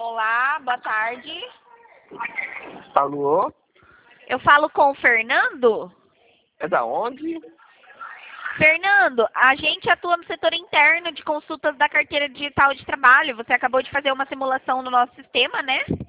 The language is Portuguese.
Olá, boa tarde. Alô? Eu falo com o Fernando? É da onde? Fernando, a gente atua no setor interno de consultas da carteira digital de trabalho. Você acabou de fazer uma simulação no nosso sistema, né?